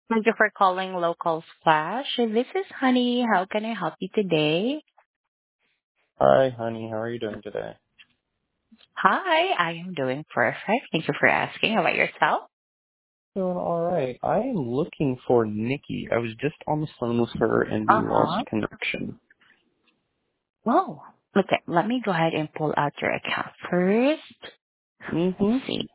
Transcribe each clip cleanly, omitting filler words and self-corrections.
Thank you for calling Local Splash. This is Honey. How can I help you today? Hi, honey. How are you doing today? Hi, I am doing perfect. Thank you for asking. How about yourself? Doing all right. I am looking for Nikki. I was just on the phone with her and we lost Uh-huh. connection. Oh, okay. Let me go ahead and pull out your account first. Let's Mm-hmm. see.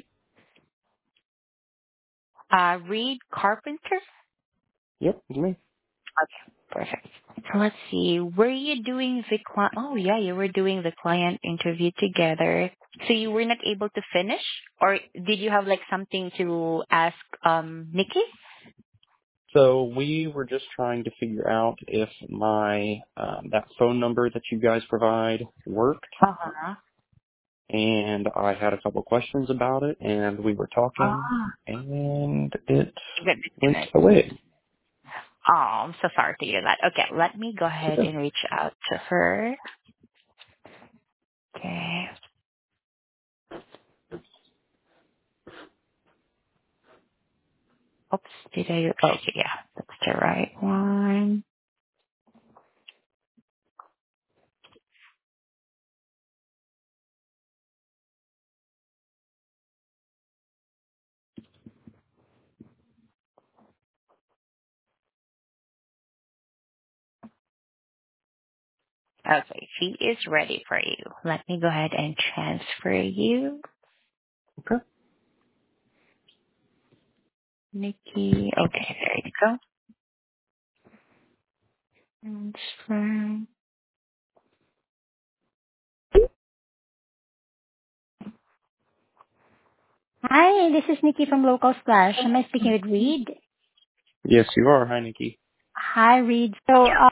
Reed Carpenter? Yep, it's me. Okay, perfect. So let's see. Were you doing the client? Oh, yeah, you were doing the client interview together. So you were not able to finish, or did you have like something to ask Nikki? So we were just trying to figure out if my that phone number that you guys provide worked, Uh-huh. and I had a couple questions about it, and we were talking, Ah, and it good went disconnect. away. Oh, I'm so sorry to hear that. Okay, let me go ahead Okay. and reach out to her. Okay. Oops, did I? Okay, yeah, that's the right one. Okay, she is ready for you. Let me go ahead and transfer you. Okay. Nikki. Okay, there you go. Transfer. Hi, this is Nikki from Local Splash. Am I speaking with Reed? Yes, you are. Hi, Nikki. Hi, Reed. So,